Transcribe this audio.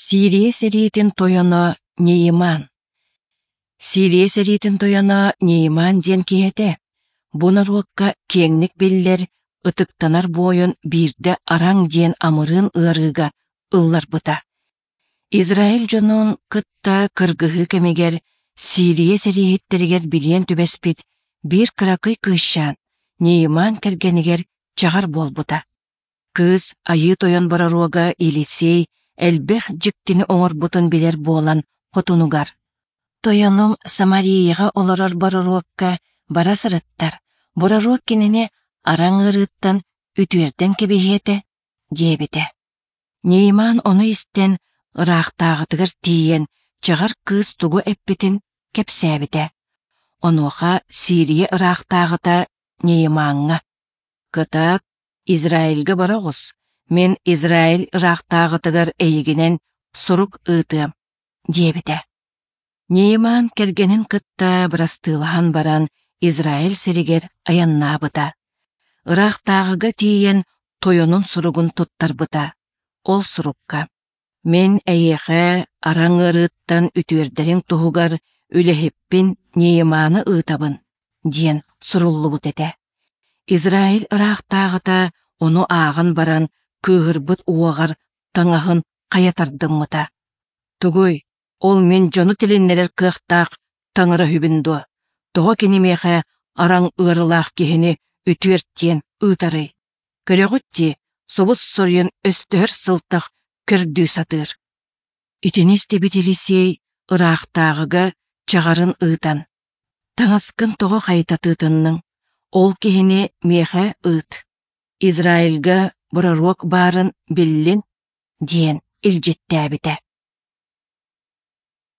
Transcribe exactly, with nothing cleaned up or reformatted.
Сирия сериетин тояна Нейман. Сирия сериетин тояна Нейман ден киһете. Буна руокка кеңник биллер ытыктанар бойын бирде араң ден амырын ырыга ыллар быта. Израиль жонун кытта кыргыһы кемегер Сирия сериеттеригер билен түбеспит бир кыракый кыышшан Нейман кергенигер чагар болбута. Кыз айы тоян бараруога Илисей элбех жиктини оңорбутун билер болан хотунугар. Тояным Самарияга олорор бараруокка бара сырыттар. Бараруок кинене араң ырыттан үтүерден кебехете диэбите. Нейман ону истен ырахтаагытыгар тиен чагар кыз тугу эппитин кепсээбите. Онуха Сирия ырахтаагыта Нейманга. Кытаак Израильге барагыз. Мен Израиль ырахтаагытыгар эйигинен сурук ытыам диэбите. Нейман кергенин кытта бырастыылахан баран Израиль серигер аяннаабыта. Ырахтаагыга тиен тойонун суругун туттарбыта. Ол сурукка. Мен эйэхэ араң ырыттан үтүердерин туһугар үлэхиппин Нейманы ытабын диэн суруллубут эте. Израиль ырахтаагыта ону ааган баран кыыһырбыт уогар таңаһын каятардыммыта. Тугуй, ол мен жону тилиннерер кыахтаах таңыра хүбін дуа. Тоҕо кинимеэхэ араң ырылаах киһини үтүерттиэн ытарый. Көрөгүтти собус сорйын өстөһөр сылтах көрдүү сатыыр. Итинис тебит Илисей ыраахтаагыга чагарын ытан. Таңаскын тоҕо хайытатыытынның. Ол киһини меэхэ ыт. Израильга бураруок баарын биллин диэн илжеттээбите.